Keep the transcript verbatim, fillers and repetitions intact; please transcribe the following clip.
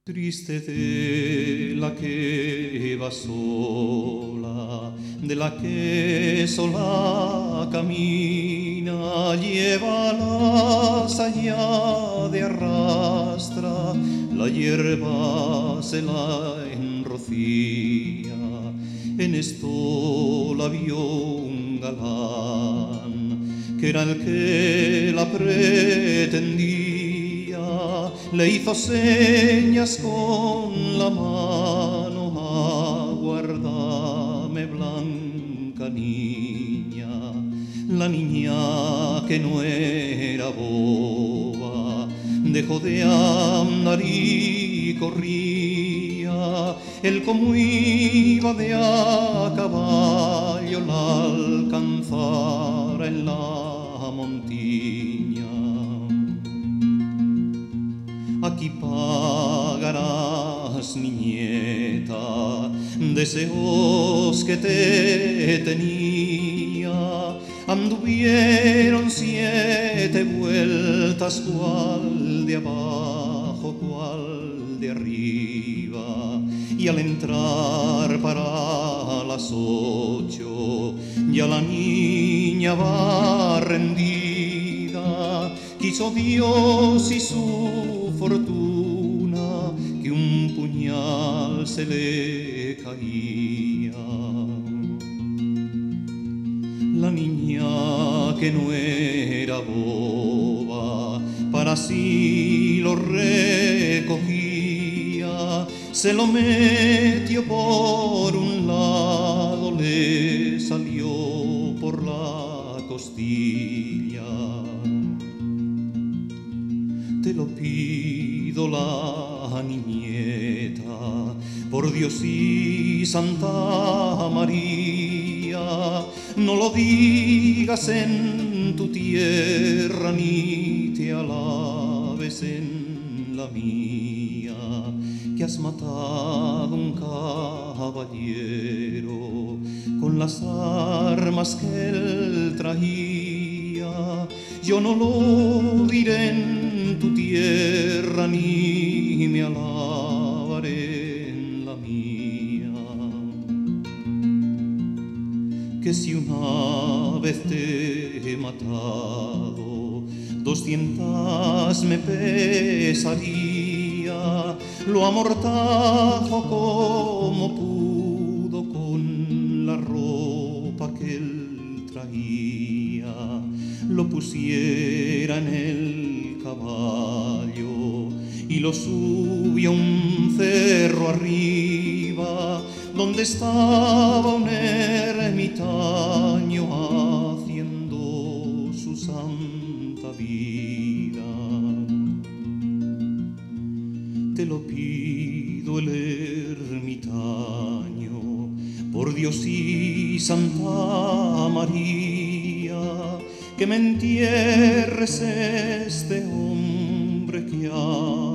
Triste de la que va sola, de la que sola camina, llévalas allá de arrastra, la hierba se la enrocía. En esto la vio un galán, que era el que la pretendía. Le hizo señas con la mano: aguárdame, blanca niña. La niña, que no era boba, dejó de andar y corría. Él, como iba de a caballo, la alcanzara en la montiña. Aquí pagarás, niñeta, deseos que te tenía. Anduvieron siete vueltas, cual de abajo, cual de arriba, y al entrar para las ocho ya la niña va rendida. Quiso Dios y su fortuna que un puñal se le caía. La niña, que no era boba, para sí lo recogía. Se lo metió por un lado, le salió por la costilla. Te lo pido, la niñeta, por Dios y Santa María, no lo digas en tu tierra, ni te alabes en la mía, que has matado un caballero con las armas que él traía. Yo no lo diré en tu tierra, ni me alabaré en la mía. Que si una vez te he matado, doscientas me pesaría. Lo amortajo como pudo con la ropa que él traía. Lo pusiera en el caballo y lo subió a un cerro arriba, donde estaba un ermitaño haciendo su santa vida. Te lo pido, el ermitaño, por Dios y Santa María, que me entierres este hombre que ha